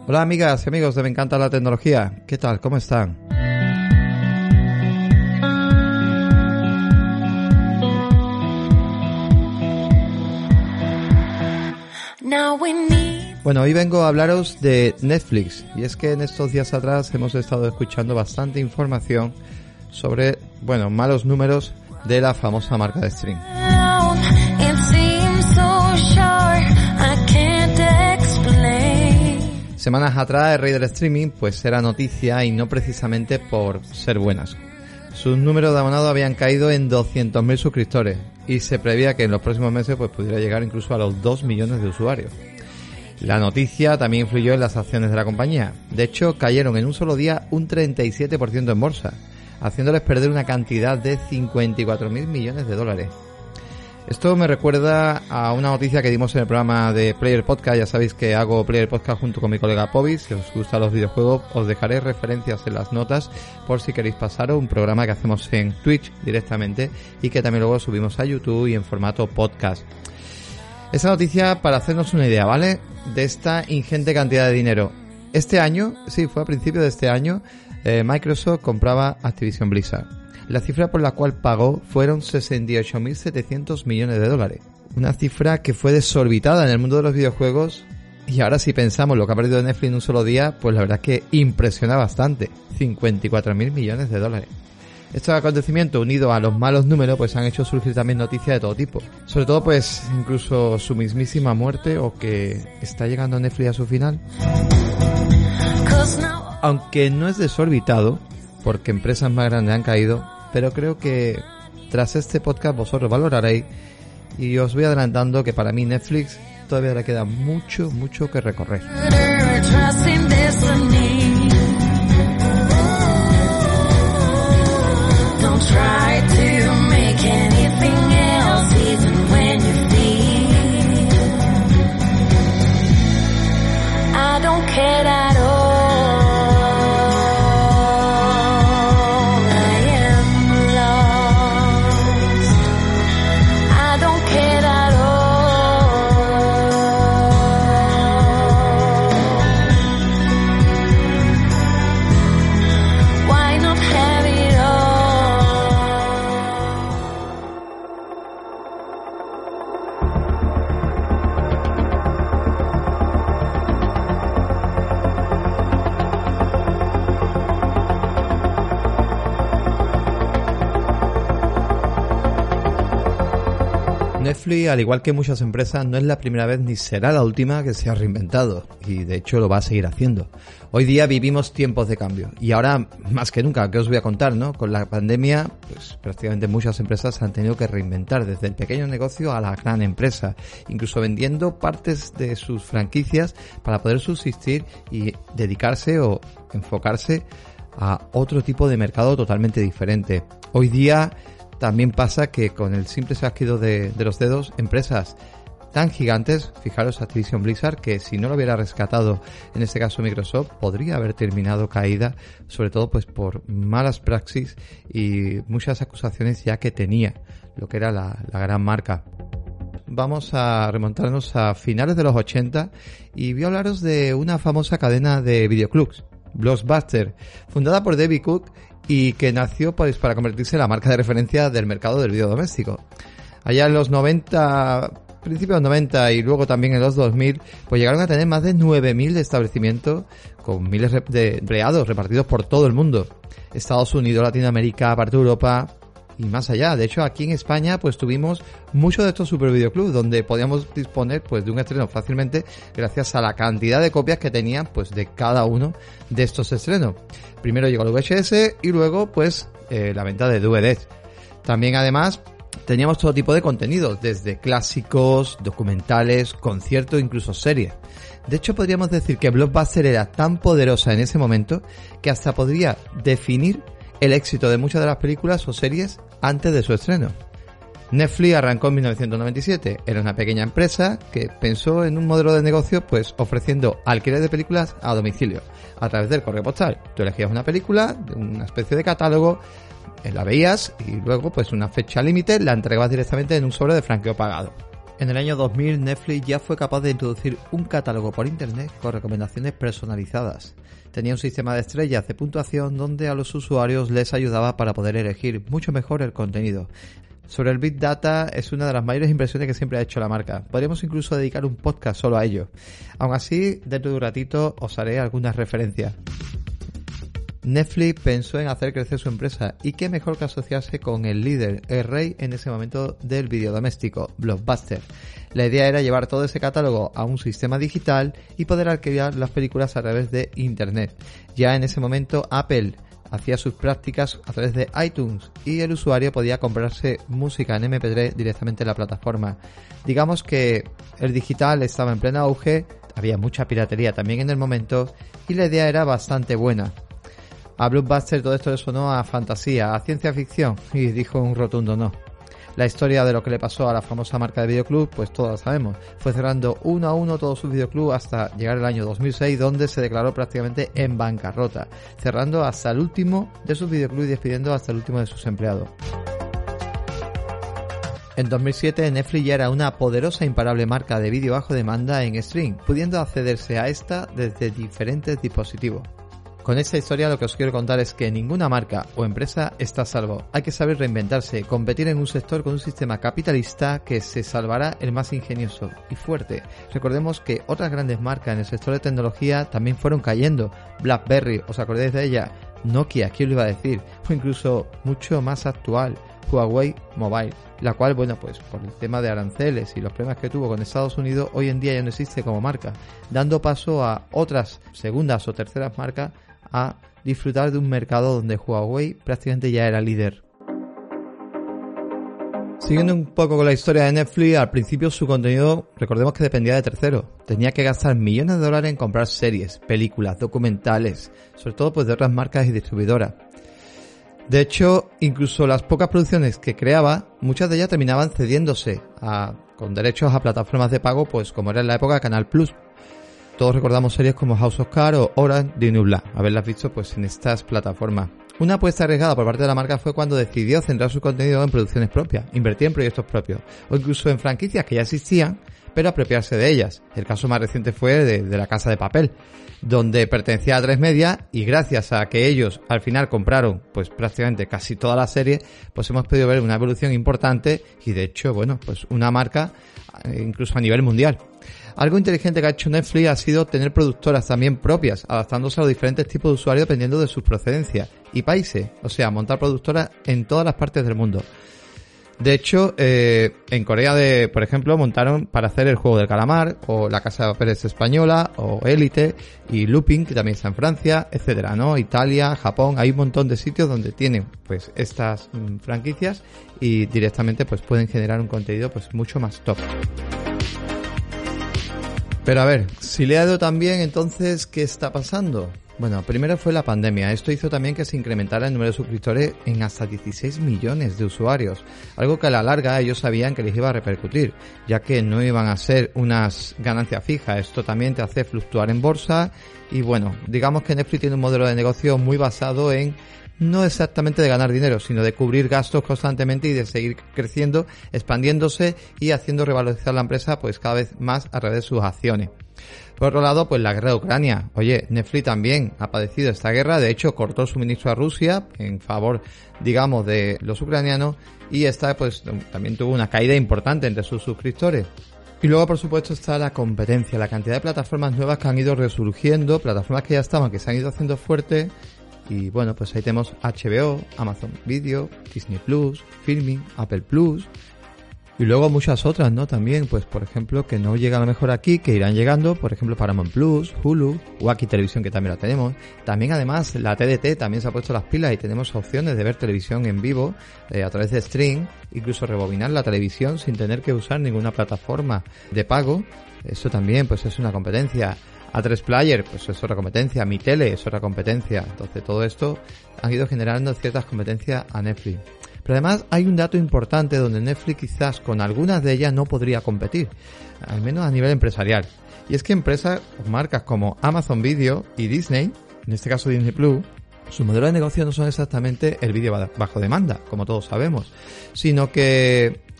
Hola amigas y amigos de Me Encanta la Tecnología, ¿qué tal? ¿Cómo están? Bueno, hoy vengo a hablaros de Netflix, y es que en estos días atrás hemos estado escuchando bastante información sobre, malos números de la famosa marca de streaming. Semanas atrás el rey del streaming pues era noticia y no precisamente por ser buenas. Sus números de abonados habían caído en 200.000 suscriptores y se preveía que en los próximos meses pues pudiera llegar incluso a los 2 millones de usuarios. La noticia también influyó en las acciones de la compañía. De hecho, cayeron en un solo día un 37% en bolsa, haciéndoles perder una cantidad de 54.000 millones de dólares. Esto me recuerda a una noticia que dimos en el programa de Player Podcast. Ya sabéis que hago Player Podcast junto con mi colega Povis. Si os gustan los videojuegos, os dejaré referencias en las notas por si queréis pasaros. Un programa que hacemos en Twitch directamente y que también luego subimos a YouTube y en formato podcast. Esta noticia para hacernos una idea, ¿vale? De esta ingente cantidad de dinero. Este año, sí, fue a principios de este año, Microsoft compraba Activision Blizzard. La cifra por la cual pagó fueron 68.700 millones de dólares. Una cifra que fue desorbitada en el mundo de los videojuegos. Y ahora si pensamos lo que ha perdido Netflix en un solo día, pues la verdad es que impresiona bastante. 54.000 millones de dólares. Estos acontecimientos unidos a los malos números pues han hecho surgir también noticias de todo tipo. Sobre todo pues incluso su mismísima muerte o que está llegando Netflix a su final. Aunque no es desorbitado, porque empresas más grandes han caído, pero creo que tras este podcast vosotros valoraréis y os voy adelantando que para mí Netflix todavía le queda mucho que recorrer. Netflix, al igual que muchas empresas, no es la primera vez ni será la última que se ha reinventado y de hecho lo va a seguir haciendo. Hoy día vivimos tiempos de cambio y ahora más que nunca, ¿qué os voy a contar, no? Con la pandemia, pues prácticamente muchas empresas han tenido que reinventar desde el pequeño negocio a la gran empresa, incluso vendiendo partes de sus franquicias para poder subsistir y dedicarse o enfocarse a otro tipo de mercado totalmente diferente. Hoy día también pasa que con el simple chasquido de los dedos, empresas tan gigantes, fijaros Activision Blizzard, que si no lo hubiera rescatado, en este caso Microsoft, podría haber terminado caída, sobre todo pues por malas praxis y muchas acusaciones ya que tenía lo que era la gran marca. Vamos a remontarnos a finales de los 80 y voy a hablaros de una famosa cadena de videoclubs, Blockbuster, fundada por David Cook y que nació pues para convertirse en la marca de referencia del mercado del video doméstico. Allá en los 90, principios de los 90 y luego también en los 2000, pues llegaron a tener más de 9.000 establecimientos con miles de empleados repartidos por todo el mundo. Estados Unidos, Latinoamérica, parte de Europa y más allá. De hecho, aquí en España pues tuvimos muchos de estos super videoclubs donde podíamos disponer pues de un estreno fácilmente gracias a la cantidad de copias que tenían pues de cada uno de estos estrenos. Primero llegó el VHS y luego pues la venta de DVDs. También además teníamos todo tipo de contenidos, desde clásicos, documentales, conciertos, incluso series. De hecho, podríamos decir que Blockbuster era tan poderosa en ese momento que hasta podría definir el éxito de muchas de las películas o series antes de su estreno. Netflix arrancó en 1997. Era una pequeña empresa que pensó en un modelo de negocio pues ofreciendo alquiler de películas a domicilio a través del correo postal. Tú elegías una película, una especie de catálogo, la veías y luego pues una fecha límite la entregabas directamente en un sobre de franqueo pagado. En el año 2000, Netflix ya fue capaz de introducir un catálogo por internet con recomendaciones personalizadas. Tenía un sistema de estrellas de puntuación donde a los usuarios les ayudaba para poder elegir mucho mejor el contenido. Sobre el Big Data es una de las mayores inversiones que siempre ha hecho la marca. Podríamos incluso dedicar un podcast solo a ello. Aún así, dentro de un ratito os haré algunas referencias. Netflix pensó en hacer crecer su empresa y qué mejor que asociarse con el líder, el rey en ese momento del videodoméstico, Blockbuster. La idea era llevar todo ese catálogo a un sistema digital y poder alquilar las películas a través de internet. Ya en ese momento Apple hacía sus prácticas a través de iTunes y el usuario podía comprarse música en MP3 directamente en la plataforma. Digamos que el digital estaba en pleno auge, había mucha piratería también en el momento y la idea era bastante buena. A Blockbuster todo esto le sonó a fantasía, a ciencia ficción, y dijo un rotundo no. La historia de lo que le pasó a la famosa marca de videoclub, pues todos la sabemos. Fue cerrando uno a uno todos sus videoclubs hasta llegar el año 2006, donde se declaró prácticamente en bancarrota, cerrando hasta el último de sus videoclubs y despidiendo hasta el último de sus empleados. En 2007, Netflix ya era una poderosa e imparable marca de vídeo bajo demanda en stream, pudiendo accederse a esta desde diferentes dispositivos. Con esta historia lo que os quiero contar es que ninguna marca o empresa está a salvo. Hay que saber reinventarse, competir en un sector con un sistema capitalista que se salvará el más ingenioso y fuerte. Recordemos que otras grandes marcas en el sector de tecnología también fueron cayendo. BlackBerry, ¿os acordáis de ella? Nokia, ¿quién lo iba a decir? O incluso mucho más actual, Huawei Mobile, la cual, bueno, pues por el tema de aranceles y los problemas que tuvo con Estados Unidos, hoy en día ya no existe como marca, dando paso a otras segundas o terceras marcas a disfrutar de un mercado donde Huawei prácticamente ya era líder. Siguiendo un poco con la historia de Netflix, al principio su contenido, recordemos que dependía de terceros. Tenía que gastar millones de dólares en comprar series, películas, documentales, sobre todo pues de otras marcas y distribuidoras. De hecho, incluso las pocas producciones que creaba, muchas de ellas terminaban cediéndose con derechos a plataformas de pago, pues como era en la época Canal Plus. Todos recordamos series como House of Cards o Orange is the New Black, haberlas visto pues en estas plataformas. Una apuesta arriesgada por parte de la marca fue cuando decidió centrar su contenido en producciones propias, invertir en proyectos propios, o incluso en franquicias que ya existían, pero apropiarse de ellas. El caso más reciente fue de La Casa de Papel, donde pertenecía a A3 Media y gracias a que ellos al final compraron pues prácticamente casi toda la serie, pues hemos podido ver una evolución importante y de hecho, bueno, pues una marca incluso a nivel mundial. Algo inteligente que ha hecho Netflix ha sido tener productoras también propias, adaptándose a los diferentes tipos de usuarios dependiendo de sus procedencias y países, o sea, montar productoras en todas las partes del mundo. De hecho, en Corea, por ejemplo, montaron para hacer El Juego del Calamar, o La Casa de Papel española, o Élite, y Lupin, que también está en Francia, etcétera, ¿no? Italia, Japón, hay un montón de sitios donde tienen, pues, estas franquicias y directamente, pues, pueden generar un contenido, pues, mucho más top. Pero a ver, si le ha ido tan bien, entonces, ¿qué está pasando? Bueno, primero fue la pandemia. Esto hizo también que se incrementara el número de suscriptores en hasta 16 millones de usuarios. Algo que a la larga ellos sabían que les iba a repercutir, ya que no iban a ser unas ganancias fijas. Esto también te hace fluctuar en bolsa. Y bueno, digamos que Netflix tiene un modelo de negocio muy basado en no exactamente de ganar dinero, sino de cubrir gastos constantemente y de seguir creciendo, expandiéndose y haciendo revalorizar la empresa pues cada vez más a través de sus acciones. Por otro lado, pues la guerra de Ucrania. Oye, Netflix también ha padecido esta guerra, de hecho cortó el suministro a Rusia en favor, digamos, de los ucranianos y esta pues también tuvo una caída importante entre sus suscriptores. Y luego, por supuesto, está la competencia, la cantidad de plataformas nuevas que han ido resurgiendo, plataformas que ya estaban, que se han ido haciendo fuertes. Y bueno, pues ahí tenemos HBO, Amazon Video, Disney Plus, Filmin, Apple Plus y luego muchas otras, ¿no? También, pues por ejemplo, que no llegan a lo mejor aquí, que irán llegando, por ejemplo, Paramount Plus, Hulu, Wacky Televisión, que también la tenemos. También además la TDT también se ha puesto las pilas y tenemos opciones de ver televisión en vivo a través de stream, incluso rebobinar la televisión sin tener que usar ninguna plataforma de pago. Eso también pues es una competencia. A3 Player, pues es otra competencia, Mi Tele es otra competencia. Entonces todo esto ha ido generando ciertas competencias a Netflix. Pero además hay un dato importante donde Netflix quizás con algunas de ellas no podría competir, al menos a nivel empresarial. Y es que empresas o marcas como Amazon Video y Disney, en este caso Disney Plus, su modelo de negocio no son exactamente el vídeo bajo demanda, como todos sabemos, sino que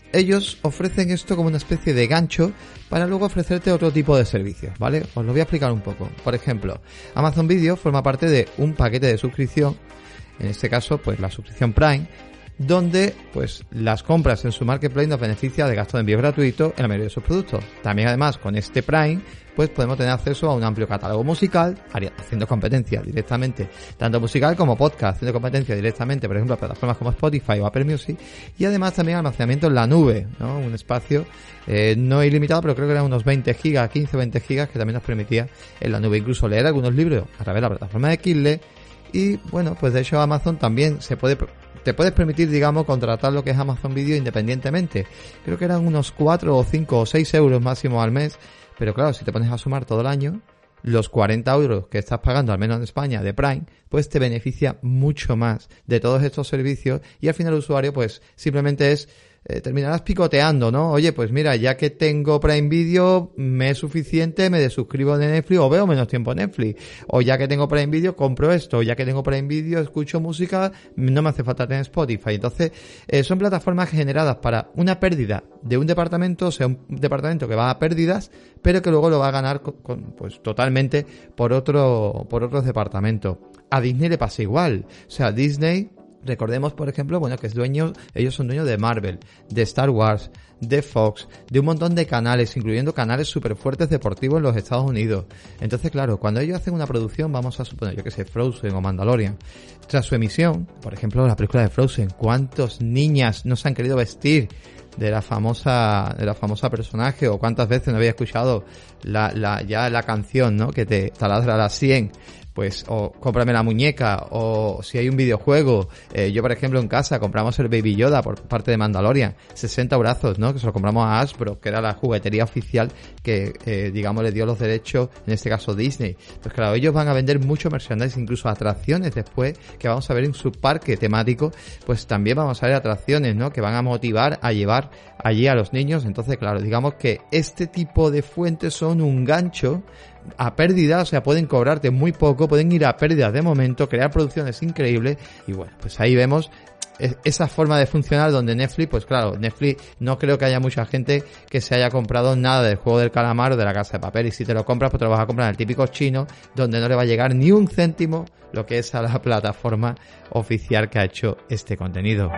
ellos ofrecen esto como una especie de gancho para luego ofrecerte otro tipo de servicios, ¿vale? Os lo voy a explicar un poco. Por ejemplo, Amazon Video forma parte de un paquete de suscripción, en este caso, pues la suscripción Prime, donde pues las compras en su marketplace nos beneficia de gasto de envío gratuito en la mayoría de sus productos. También además con este Prime pues podemos tener acceso a un amplio catálogo musical, haciendo competencia directamente, tanto musical como podcast, haciendo competencia directamente, por ejemplo, a plataformas como Spotify o Apple Music, y además también almacenamiento en la nube, ¿no? Un espacio no ilimitado, pero creo que eran unos 20 gigas, 15 o 20 gigas que también nos permitía en la nube, incluso leer algunos libros a través de la plataforma de Kindle. Y bueno, pues de hecho Amazon también te puedes permitir, digamos, contratar lo que es Amazon Video independientemente. Creo que eran unos 4 o 5 o 6 euros máximo al mes, pero claro, si te pones a sumar todo el año, los 40 euros que estás pagando, al menos en España, de Prime, pues te beneficia mucho más de todos estos servicios, y al final el usuario pues simplemente terminarás picoteando, ¿no? Oye, pues mira, ya que tengo Prime Video, me es suficiente, me desuscribo de Netflix o veo menos tiempo Netflix. O ya que tengo Prime Video, compro esto. O ya que tengo Prime Video, escucho música, no me hace falta tener Spotify. Entonces, son plataformas generadas para una pérdida de un departamento, o sea, un departamento que va a pérdidas, pero que luego lo va a ganar pues totalmente por otros departamentos. A Disney le pasa igual. O sea, Disney, recordemos, por ejemplo, bueno, que ellos son dueños de Marvel, de Star Wars, de Fox, de un montón de canales, incluyendo canales súper fuertes deportivos en los Estados Unidos. Entonces, claro, cuando ellos hacen una producción, vamos a suponer, yo que sé, Frozen o Mandalorian, tras su emisión, por ejemplo, la película de Frozen, ¿cuántas niñas no se han querido vestir de la famosa personaje? O cuántas veces no había escuchado la canción, ¿no? Que te taladra a las 100. Pues, o cómprame la muñeca, o si hay un videojuego, yo por ejemplo en casa compramos el Baby Yoda por parte de Mandalorian, 60 brazos, ¿no? Que se lo compramos a Hasbro, que era la juguetería oficial que, digamos, le dio los derechos, en este caso Disney. Pues claro, ellos van a vender mucho merchandising, incluso atracciones después, que vamos a ver en su parque temático, pues también vamos a ver atracciones, ¿no? Que van a motivar a llevar allí a los niños. Entonces, claro, digamos que este tipo de fuentes son un gancho a pérdida, o sea, pueden cobrarte muy poco, pueden ir a pérdidas de momento, crear producciones increíbles, y bueno, pues ahí vemos esa forma de funcionar donde Netflix, pues claro, Netflix no creo que haya mucha gente que se haya comprado nada del Juego del Calamar o de La Casa de Papel, y si te lo compras, pues te lo vas a comprar en el típico chino, donde no le va a llegar ni un céntimo lo que es a la plataforma oficial que ha hecho este contenido.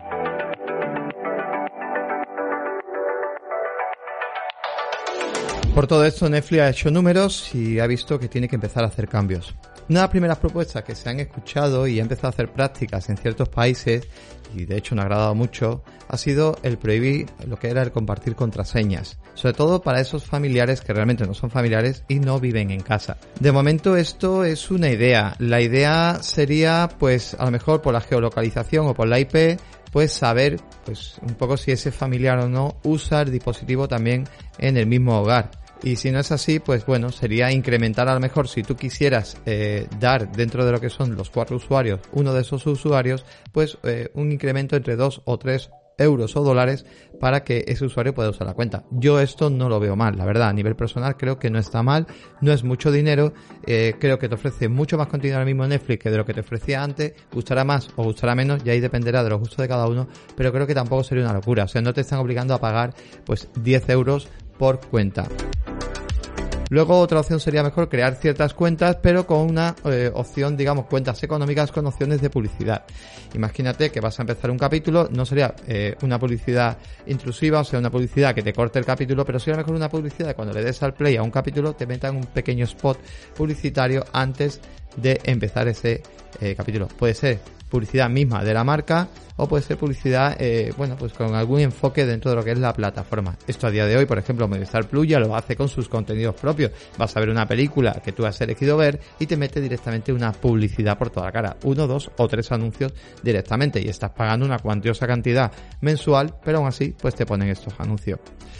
Por todo esto, Netflix ha hecho números y ha visto que tiene que empezar a hacer cambios. Una de las primeras propuestas que se han escuchado y ha empezado a hacer prácticas en ciertos países, y de hecho me ha agradado mucho, ha sido el prohibir lo que era el compartir contraseñas, sobre todo para esos familiares que realmente no son familiares y no viven en casa. De momento esto es una idea. La idea sería, pues a lo mejor por la geolocalización o por la IP, pues saber pues un poco si ese familiar o no usa el dispositivo también en el mismo hogar. Y si no es así, pues bueno, sería incrementar a lo mejor, si tú quisieras dar dentro de lo que son los 4 usuarios, uno de esos usuarios, pues un incremento entre 2 o 3 euros o dólares para que ese usuario pueda usar la cuenta. Yo esto no lo veo mal, la verdad, a nivel personal creo que no está mal, no es mucho dinero, creo que te ofrece mucho más contenido ahora mismo Netflix que de lo que te ofrecía antes, gustará más o gustará menos, y ahí dependerá de los gustos de cada uno, pero creo que tampoco sería una locura, o sea, no te están obligando a pagar pues 10 euros por cuenta. Luego otra opción sería mejor crear ciertas cuentas, pero con una opción, digamos, cuentas económicas con opciones de publicidad. Imagínate que vas a empezar un capítulo, no sería una publicidad intrusiva, o sea, una publicidad que te corte el capítulo, pero sería mejor una publicidad cuando le des al play a un capítulo, te metan un pequeño spot publicitario antes de empezar ese capítulo. Puede ser publicidad misma de la marca, o puede ser publicidad, bueno, pues con algún enfoque dentro de lo que es la plataforma. Esto a día de hoy, por ejemplo, Movistar Plus ya lo hace con sus contenidos propios. Vas a ver una película que tú has elegido ver y te mete directamente una publicidad por toda la cara. 1, 2 o 3 anuncios directamente, y estás pagando una cuantiosa cantidad mensual, pero aún así, pues te ponen estos anuncios.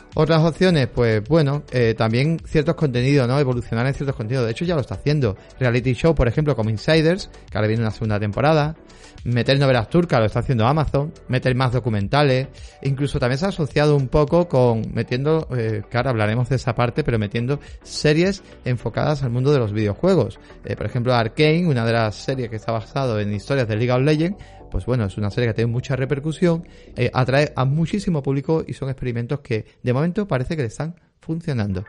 Otras opciones, pues bueno, también ciertos contenidos, ¿no? Evolucionar en ciertos contenidos. De hecho ya lo está haciendo. Reality show, por ejemplo, como Insiders, que ahora viene una segunda temporada. Meter novelas turcas, lo está haciendo Amazon. Meter más documentales. Incluso también se ha asociado un poco con metiendo, que ahora hablaremos de esa parte, pero metiendo series enfocadas al mundo de los videojuegos. Por ejemplo, Arcane, una de las series que está basado en historias de League of Legends, pues bueno, es una serie que tiene mucha repercusión, atrae a muchísimo público y son experimentos que de momento parece que le están funcionando.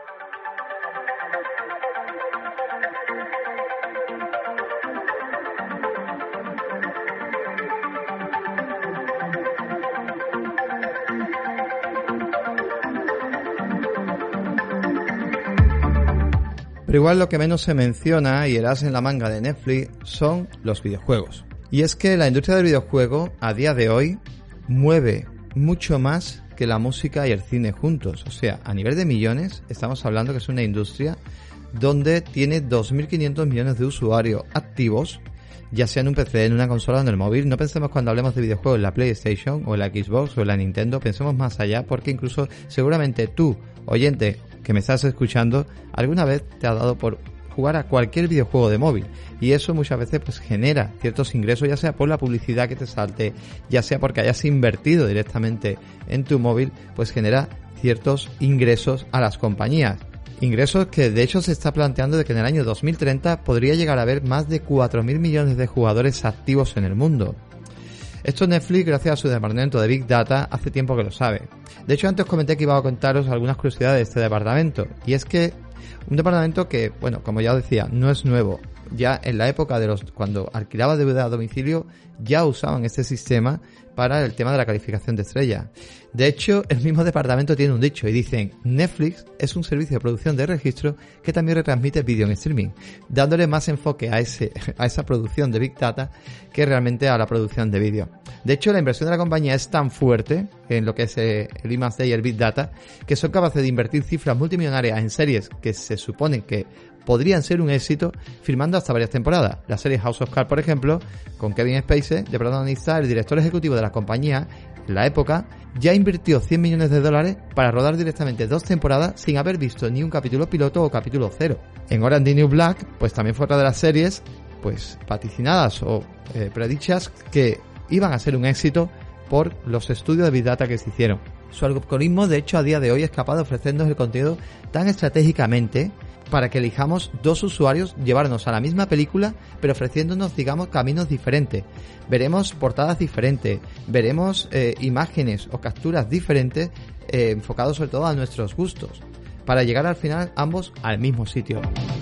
Pero igual lo que menos se menciona y el as en la manga de Netflix son los videojuegos. Y es que la industria del videojuego a día de hoy mueve mucho más que la música y el cine juntos. O sea, a nivel de millones estamos hablando que es una industria donde tiene 2.500 millones de usuarios activos, ya sea en un PC, en una consola o en el móvil. No pensemos cuando hablemos de videojuegos en la PlayStation o en la Xbox o en la Nintendo, pensemos más allá, porque incluso seguramente tú, oyente que me estás escuchando, alguna vez te ha dado por jugar a cualquier videojuego de móvil, y eso muchas veces pues genera ciertos ingresos, ya sea por la publicidad que te salte, ya sea porque hayas invertido directamente en tu móvil, pues genera ciertos ingresos a las compañías. Ingresos que de hecho se está planteando de que en el año 2030 podría llegar a haber más de 4.000 millones de jugadores activos en el mundo. Esto Netflix, gracias a su departamento de Big Data, hace tiempo que lo sabe. De hecho, antes comenté que iba a contaros algunas curiosidades de este departamento, y es que un departamento que, bueno, como ya os decía, no es nuevo. Ya en la época de cuando alquilaba DVD a domicilio, ya usaban este sistema para el tema de la calificación de estrella. De hecho, el mismo departamento tiene un dicho y dicen: Netflix es un servicio de producción de registro que también retransmite vídeo en streaming, dándole más enfoque a esa producción de Big Data que realmente a la producción de vídeo. De hecho, la inversión de la compañía es tan fuerte en lo que es el I+D y el Big Data, que son capaces de invertir cifras multimillonarias en series que se supone que podrían ser un éxito, firmando hasta varias temporadas. La serie House of Cards, por ejemplo, con Kevin Spacey de protagonista, el director ejecutivo de la compañía, en la época, ya invirtió $100 millones para rodar directamente 2 temporadas sin haber visto ni un capítulo piloto o capítulo cero. En Orange is the New Black, pues también fue otra de las series, pues vaticinadas o predichas que iban a ser un éxito por los estudios de Big Data que se hicieron. Su algoritmo, de hecho, a día de hoy es capaz de ofrecernos el contenido tan estratégicamente para que elijamos 2 usuarios llevarnos a la misma película, pero ofreciéndonos, digamos, caminos diferentes. Veremos portadas diferentes, veremos imágenes o capturas diferentes, enfocados sobre todo a nuestros gustos, para llegar al final ambos al mismo sitio.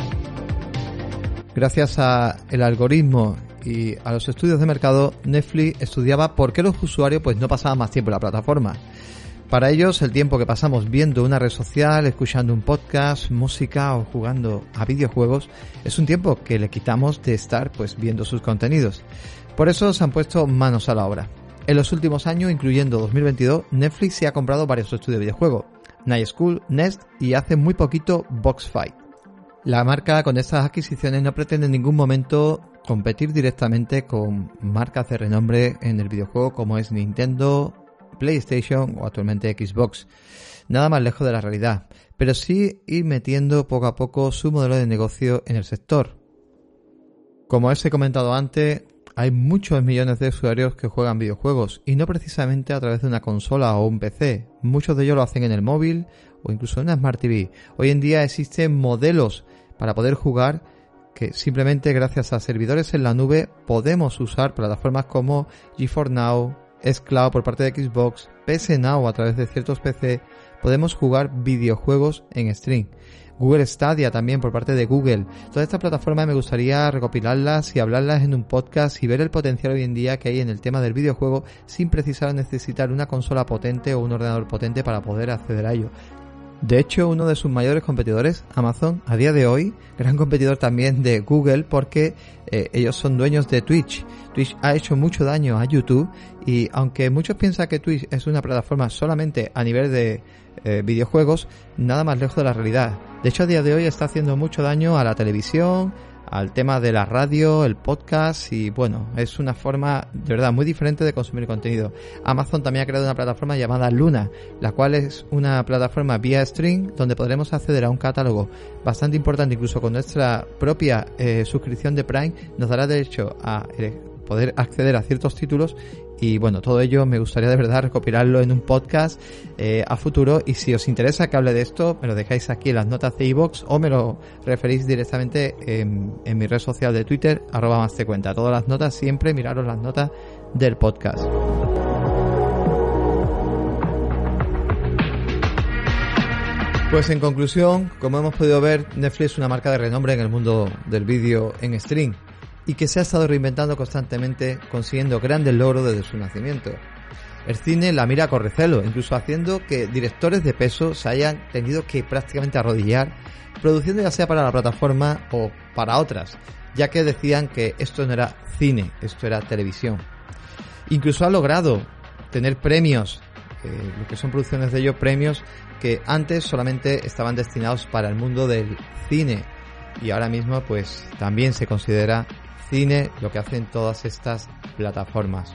Gracias al algoritmo y a los estudios de mercado, Netflix estudiaba por qué los usuarios pues no pasaban más tiempo en la plataforma. Para ellos, el tiempo que pasamos viendo una red social, escuchando un podcast, música o jugando a videojuegos es un tiempo que le quitamos de estar pues viendo sus contenidos. Por eso se han puesto manos a la obra. En los últimos años, incluyendo 2022, Netflix se ha comprado varios estudios de videojuegos: Night School, Nest y hace muy poquito Boxfight. La marca con estas adquisiciones no pretende en ningún momento competir directamente con marcas de renombre en el videojuego como es Nintendo, PlayStation o actualmente Xbox. Nada más lejos de la realidad, pero sí ir metiendo poco a poco su modelo de negocio en el sector. Como os he comentado antes, hay muchos millones de usuarios que juegan videojuegos y no precisamente a través de una consola o un PC. Muchos de ellos lo hacen en el móvil o incluso en una Smart TV. Hoy en día existen modelos para poder jugar que simplemente gracias a servidores en la nube podemos usar plataformas como GeForce Now, xCloud por parte de Xbox, PS Now a través de ciertos PC. Podemos jugar videojuegos en stream. Google Stadia también por parte de Google. Todas estas plataformas me gustaría recopilarlas y hablarlas en un podcast y ver el potencial hoy en día que hay en el tema del videojuego sin precisar necesitar una consola potente o un ordenador potente para poder acceder a ello. De hecho, uno de sus mayores competidores, Amazon, a día de hoy, gran competidor también de Google porque ellos son dueños de Twitch. Twitch ha hecho mucho daño a YouTube y aunque muchos piensan que Twitch es una plataforma solamente a nivel de videojuegos, nada más lejos de la realidad. De hecho, a día de hoy está haciendo mucho daño a la televisión, al tema de la radio, el podcast y bueno, es una forma de verdad muy diferente de consumir contenido. Amazon también ha creado una plataforma llamada Luna, la cual es una plataforma vía stream donde podremos acceder a un catálogo bastante importante, incluso con nuestra propia suscripción de Prime nos dará derecho a poder acceder a ciertos títulos. Y bueno, todo ello me gustaría de verdad recopilarlo en un podcast a futuro, y si os interesa que hable de esto, me lo dejáis aquí en las notas de iVoox o me lo referís directamente en mi red social de Twitter, @másdecuenta. Todas las notas, siempre miraros las notas del podcast. Pues en conclusión, como hemos podido ver, Netflix es una marca de renombre en el mundo del vídeo en stream, y que se ha estado reinventando constantemente, consiguiendo grandes logros desde su nacimiento. El cine la mira con recelo, incluso haciendo que directores de peso se hayan tenido que prácticamente arrodillar, produciendo ya sea para la plataforma o para otras, ya que decían que esto no era cine, esto era televisión. Incluso ha logrado tener premios, lo que son producciones de ellos, premios que antes solamente estaban destinados para el mundo del cine, y ahora mismo pues también se considera cine lo que hacen todas estas plataformas.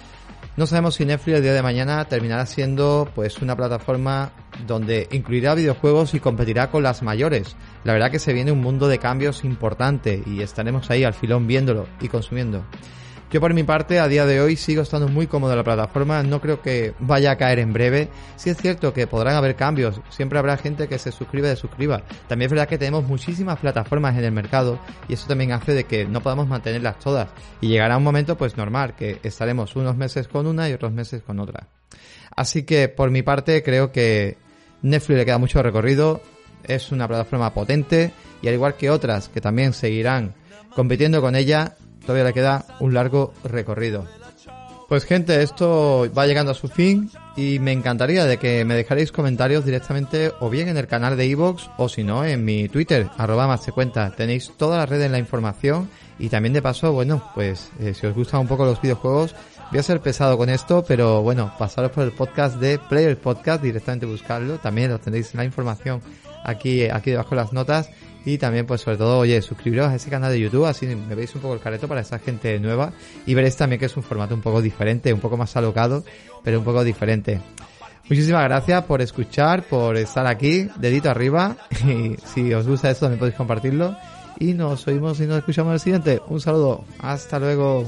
No sabemos si Netflix el día de mañana terminará siendo pues una plataforma donde incluirá videojuegos y competirá con las mayores. La verdad que se viene un mundo de cambios importante y estaremos ahí al filón viéndolo y consumiendo. Yo por mi parte a día de hoy sigo estando muy cómodo en la plataforma, no creo que vaya a caer en breve. Sí es cierto que podrán haber cambios, siempre habrá gente que se suscribe y desuscriba. También es verdad que tenemos muchísimas plataformas en el mercado y eso también hace de que no podamos mantenerlas todas. Y llegará un momento pues normal, que estaremos unos meses con una y otros meses con otra. Así que por mi parte creo que Netflix le queda mucho recorrido, es una plataforma potente y al igual que otras que también seguirán compitiendo con ella, todavía le queda un largo recorrido. Pues gente, esto va llegando a su fin y me encantaría de que me dejarais comentarios directamente o bien en el canal de iVoox o si no en mi Twitter, @másdecuenta. Tenéis toda la red en la información y también de paso, bueno, pues si os gustan un poco los videojuegos, voy a ser pesado con esto, pero bueno, pasaros por el podcast de Player Podcast, directamente buscarlo, también lo tendréis en la información aquí debajo de las notas. Y también, pues sobre todo, oye, suscribiros a ese canal de YouTube, así me veis un poco el careto para esa gente nueva. Y veréis también que es un formato un poco diferente, un poco más alocado, pero un poco diferente. Muchísimas gracias por escuchar, por estar aquí, dedito arriba. Y si os gusta esto, también podéis compartirlo. Y nos oímos y nos escuchamos en el siguiente. Un saludo. Hasta luego.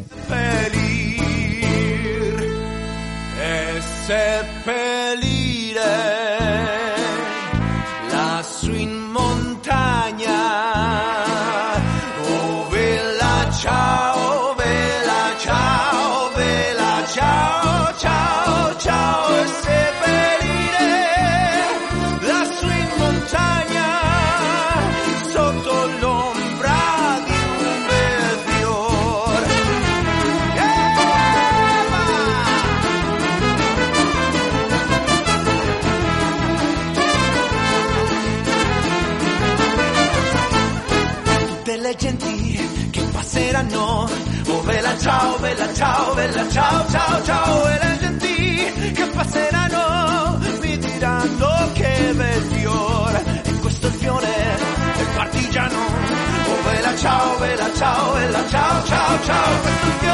La swing montaña, oh vela ciao, vela ciao, vela ciao, ciao, ciao, e seppellire la swing montagna sotto l'ombra di un bel fiore. Le genti che passeranno, oh vela ciao, vela ciao, vela ciao, ciao, ciao, e le genti che passeranno mi diranno che bel fiore, e questo il fiore è il partigiano, oh vela ciao, vela ciao, vela ciao, ciao, ciao, questo il fiore